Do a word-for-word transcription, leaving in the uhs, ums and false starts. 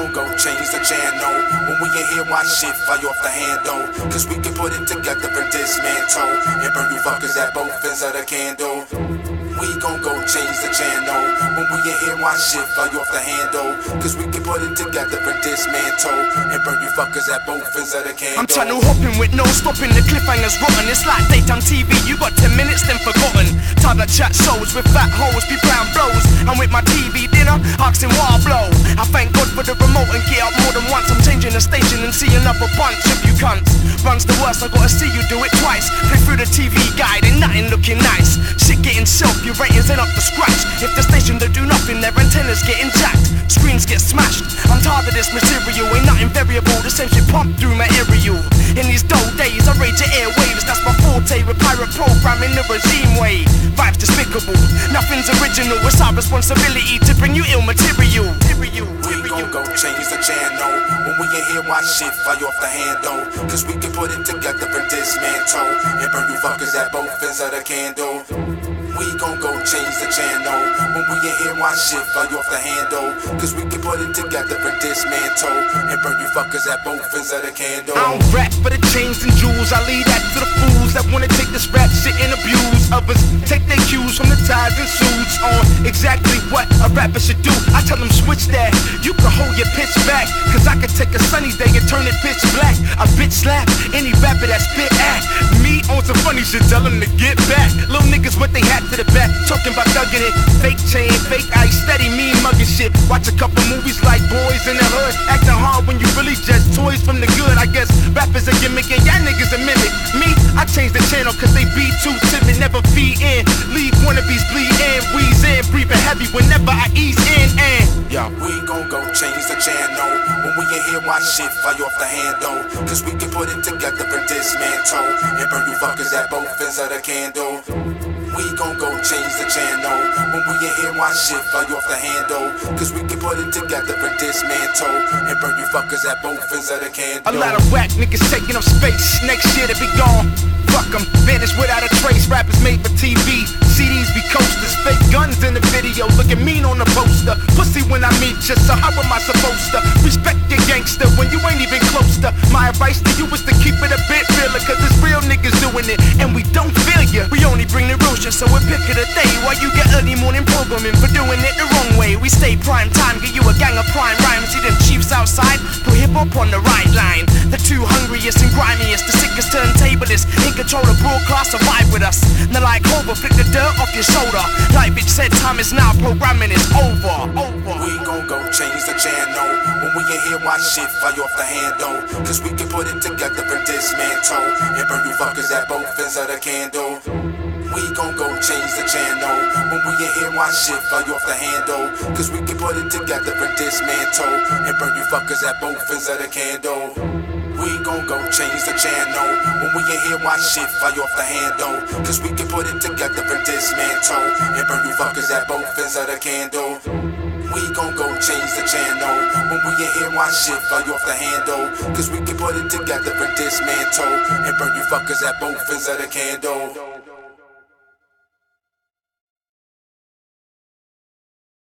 gon' go change the channel. When we in here, watch shit fly off the handle. Cause we can put it together and dismantle and burn you fuckers at both ends of the candle. We gon' go change the channel. When we in here, watch shit fly off the handle. Cause we can put it together and dismantle and burn you fuckers at both ends of the candle. I'm tunnel hopping with no stopping, the cliffhanger's rotten. It's like daytime T V, you got ten minutes then forgotten. Time to chat shows with fat hoes, be playing blows. I'm with my T V dinner, asking what I blow. I thank God for the remote and get up more than once. I'm changing the station and see another bunch of you cunts. Runs the worst, I gotta see you do it twice. Play through the T V guide, ain't nothing looking nice. Shit getting shelf, your ratings ain't up to scratch. If the station don't do nothing, their antennas getting jacked. Screens get smashed. I'm tired of this material, ain't nothing variable. The same shit pumped through my aerial. In these dull days, I rage your airwaves. That's my forte with pirate programming the regime way. Vibes despicable, nothing's original. It's our responsibility to bring you ill material. material. We gon' go change the channel. When we in here, watch shit fly off the handle. Cause we can put it together and dismantle and burn you fuckers at both ends of the candle. We gon' go change the channel. When we in here, watch shit fly off the handle. Cause we can put it together and dismantle and burn you fuckers at both ends of the candle. I don't rap for the chains and jewels. I leave that to the fools that wanna take this rap shit and abuse others. Take their cues from the ties and suits on exactly what a rapper should do. I tell them switch that. You can hold your pitch back. Cause I can take a sunny day and turn it pitch black. A bitch slap any rapper that spit at me on some funny shit. Tell them to get back. Little niggas with they hat to the back, talking about thugging it. Fake chain, fake ice, steady mean mugging shit. Watch a couple movies like Boys in the Hood. Acting hard when you really just toys from the good. I guess rappers a gimmick and y'all niggas a mimic. Me, I change the channel cause they be too timid. Never feed in, leave wannabes bleed in. Wheeze in, breathing heavy whenever I ease in and yo, we gon' go change the channel. When we in here, watch shit fly off the handle. Cause we can put it together and dismantle and burn you fuckers at both ends of the candle. We gon' go change the channel. When we in here, watch shit fly off the handle. Cause we can put it together and dismantle and burn you fuckers at both ends of the candle. A lot of whack niggas taking up space. Next year they be gone. Fuck them, vanish without a trace. Rappers made for T V, C Ds be coasters. Fake guns in the video, looking mean on the poster. Pussy when I meet you, so how am I supposed to respect your gangster when you ain't even close to? My advice to you is to keep it a bit realer. Cause it's real niggas doing it and we don't feel ya. We only bring the real shit, so we pick of the day. While you get early morning programming for doing it the wrong way. We stay prime time, get you a gang of prime rhymes. See them chiefs outside, put hip hop on the right line. The two hungriest and grimiest, the sickest turntablists. In control of broadcast, survive with us. Now like Hover, flick the dirt off your shoulder. Like bitch said, time is now, programming is over. over. We gon' go change the channel. When we in here, watch shit fly off the handle. Cause we can put it together and dismantle and burn you fuckers at both ends of the candle. We gon' go change the channel. When we in here, watch shit fly off the handle. Cause we can put it together and dismantle and burn you fuckers at both ends of the candle. We gon' go change the channel. When we in here, watch shit fly off the handle. Cause we can put it together and dismantle and burn you fuckers at both ends of the candle. We gon' go change the channel. When we in here, watch shit fly off the handle. Cause we can put it together and dismantle and burn you fuckers at both ends of the candle.